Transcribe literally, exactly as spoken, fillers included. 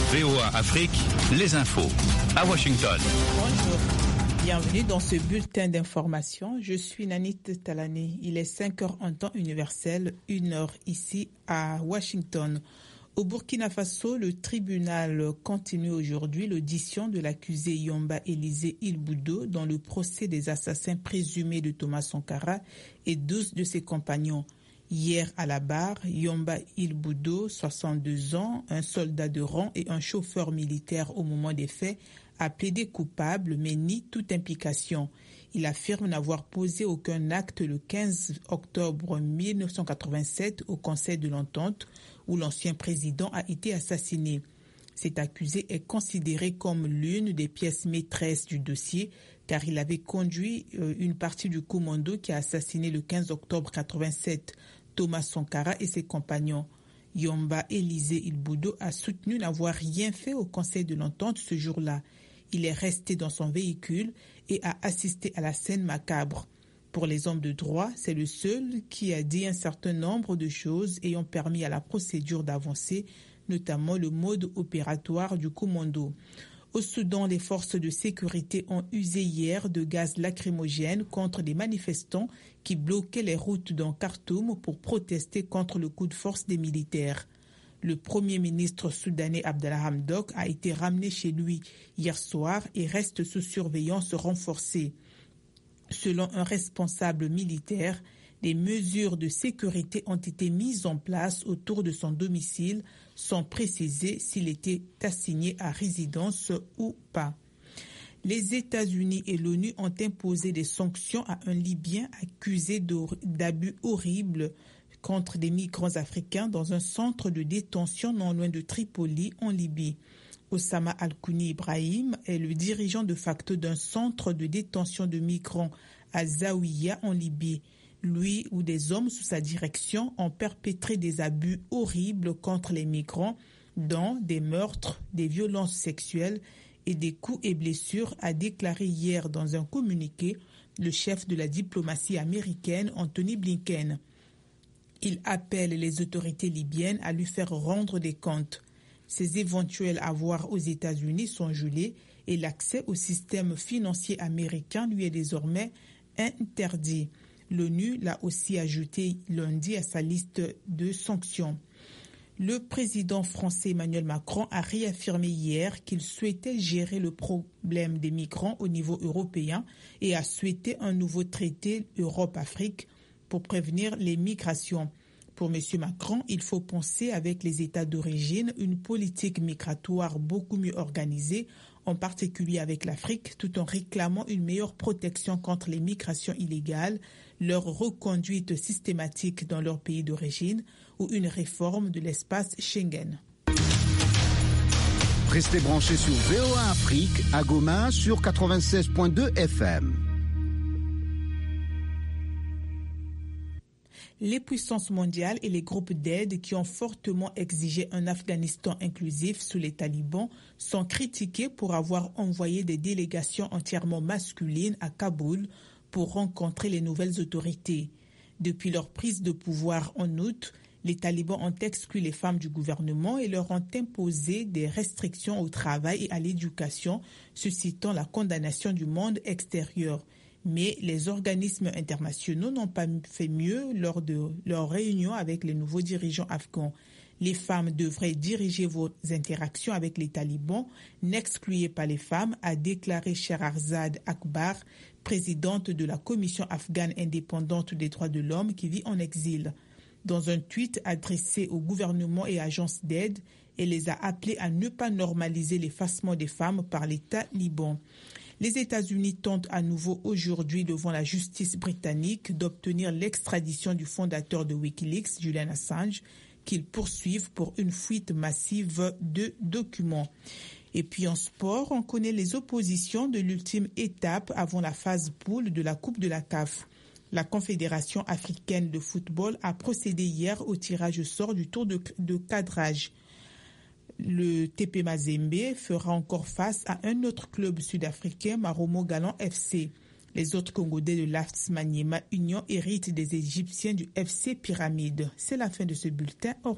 V O A Afrique, les infos à Washington. Bonjour, bienvenue dans ce bulletin d'information. Je suis Nanit Talani. Il est cinq heures en temps universel, une heure ici à Washington. Au Burkina Faso, le tribunal continue aujourd'hui l'audition de l'accusé Yomba Élisée Ilboudo dans le procès des assassins présumés de Thomas Sankara et douze de ses compagnons. Hier à la barre, Yomba Ilboudo, soixante-deux ans, un soldat de rang et un chauffeur militaire au moment des faits, a plaidé coupable mais nie toute implication. Il affirme n'avoir posé aucun acte le quinze octobre mille neuf cent quatre-vingt-sept au Conseil de l'Entente où l'ancien président a été assassiné. Cet accusé est considéré comme l'une des pièces maîtresses du dossier car il avait conduit une partie du commando qui a assassiné le quinze octobre quatre-vingt-sept Thomas Sankara et ses compagnons. Yomba Élisée Ilboudo a soutenu n'avoir rien fait au Conseil de l'Entente ce jour-là. Il est resté dans son véhicule et a assisté à la scène macabre. Pour les hommes de droit, c'est le seul qui a dit un certain nombre de choses ayant permis à la procédure d'avancer, notamment le mode opératoire du commando. Au Soudan, les forces de sécurité ont usé hier de gaz lacrymogène contre des manifestants qui bloquaient les routes dans Khartoum pour protester contre le coup de force des militaires. Le premier ministre soudanais Abdallah Hamdok a été ramené chez lui hier soir et reste sous surveillance renforcée. Selon un responsable militaire, des mesures de sécurité ont été mises en place autour de son domicile sans préciser s'il était assigné à résidence ou pas. Les États-Unis et l'ONU ont imposé des sanctions à un Libyen accusé d'abus horribles contre des migrants africains dans un centre de détention non loin de Tripoli, en Libye. Osama Al-Kouni Ibrahim est le dirigeant de facto d'un centre de détention de migrants à Zawiya, en Libye. Lui ou des hommes sous sa direction ont perpétré des abus horribles contre les migrants, dont des meurtres, des violences sexuelles et des coups et blessures, a déclaré hier dans un communiqué le chef de la diplomatie américaine, Anthony Blinken. Il appelle les autorités libyennes à lui faire rendre des comptes. Ses éventuels avoirs aux États-Unis sont gelés et l'accès au système financier américain lui est désormais interdit. L'ONU l'a aussi ajouté lundi à sa liste de sanctions. Le président français Emmanuel Macron a réaffirmé hier qu'il souhaitait gérer le problème des migrants au niveau européen et a souhaité un nouveau traité Europe-Afrique pour prévenir les migrations. Pour M. Macron, il faut penser avec les États d'origine une politique migratoire beaucoup mieux organisée, en particulier avec l'Afrique, tout en réclamant une meilleure protection contre les migrations illégales, leur reconduite systématique dans leur pays d'origine ou une réforme de l'espace Schengen. Restez branchés sur V O A Afrique à Goma sur quatre-vingt-seize virgule deux F M. Les puissances mondiales et les groupes d'aide qui ont fortement exigé un Afghanistan inclusif sous les talibans sont critiqués pour avoir envoyé des délégations entièrement masculines à Kaboul pour rencontrer les nouvelles autorités. Depuis leur prise de pouvoir en août, les talibans ont exclu les femmes du gouvernement et leur ont imposé des restrictions au travail et à l'éducation, suscitant la condamnation du monde extérieur. Mais les organismes internationaux n'ont pas fait mieux lors de leur réunion avec les nouveaux dirigeants afghans. Les femmes devraient diriger vos interactions avec les talibans, n'excluez pas les femmes, a déclaré Shahrazad Akbar, présidente de la Commission afghane indépendante des droits de l'homme qui vit en exil. Dans un tweet adressé au gouvernement et agences d'aide, elle les a appelés à ne pas normaliser l'effacement des femmes par les talibans. Les États-Unis tentent à nouveau aujourd'hui devant la justice britannique d'obtenir l'extradition du fondateur de Wikileaks, Julian Assange, qu'ils poursuivent pour une fuite massive de documents. Et puis en sport, on connaît les oppositions de l'ultime étape avant la phase poule de la Coupe de la C A F. La Confédération africaine de football a procédé hier au tirage au sort du tour de, de cadrage. Le T P Mazembe fera encore face à un autre club sud-africain, Maromo Galan F C. Les autres Congolais de l'A F S Maniema Union héritent des Égyptiens du F C Pyramide. C'est la fin de ce bulletin. Au